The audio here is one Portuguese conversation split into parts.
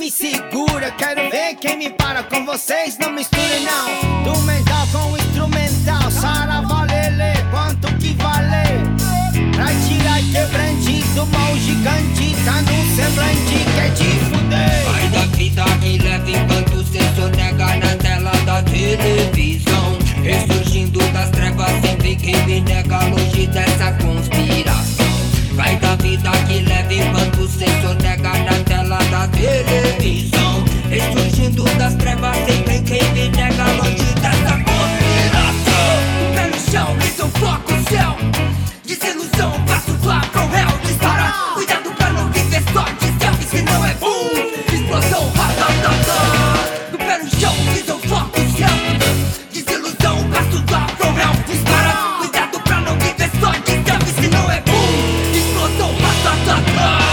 me segura, quero ver quem me para. Com vocês não misture não, do mental com o instrumental. Saravalele, quanto que vale? Pra tirar quebrante do mal gigante, tá no semblante, quer te fuder. Vai da vida que leva enquanto cê sonega na tela da televisão. Ressurgindo das trevas, sempre quem me nega longe dessa conspiração. Vai da vida que leva enquanto cê sonega na tela da televisão. Ressurgindo das trevas, sempre quem me nega longe dessa conspiração. Pé no chão, visão, foco, céu. Desilusão, passo lá pro réu. Dispara, cuidado pra não viver só de selfie, senão é boom. Explosão, ratatata. Do pé no chão, visão, foco, céu. Desilusão, passo lá pro réu. Dispara, cuidado pra não viver só de selfie, senão é boom. Explosão, ratatata.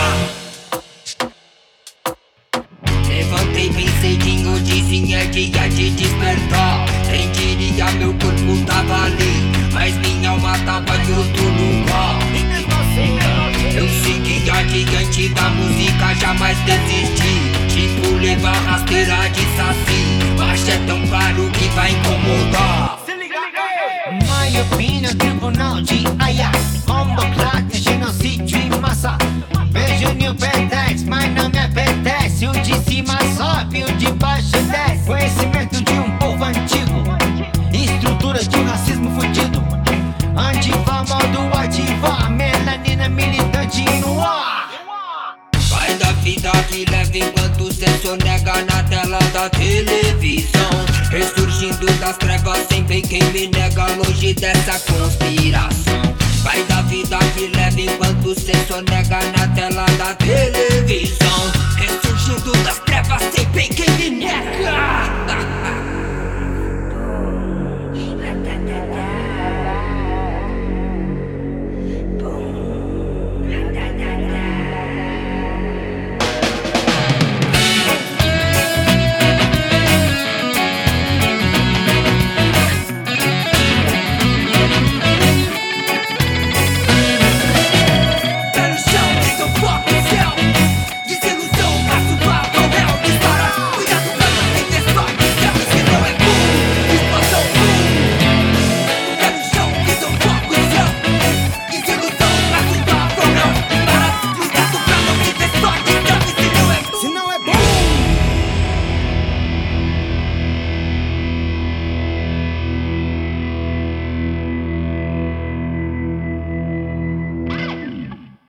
Levantei bem cedinho, disse é dia de despertar. Quem diria meu corpo tava ali, mas minha alma tava em outro lugar. Eu segui adiante da música, jamais desisti. Tipo levar rasteira de saci, mas é tão claro que vai incomodar. My opinion, tribunal de Haia, bomba placa, genocídio em massa. Vejo New Petex, mas não me apetece. O de cima sobe, o de baixo desce. Conhecimento de um povo antigo, estrutura de um racismo fudido. Antifa, modo ativar, melanina militante no ar. Vai da vida que leva enquanto cê sonega na tela da televisão. Ressurgindo das trevas, sempre quem me nega longe dessa conspiração. Vai da vida que leva enquanto cê sonega na tela da televisão.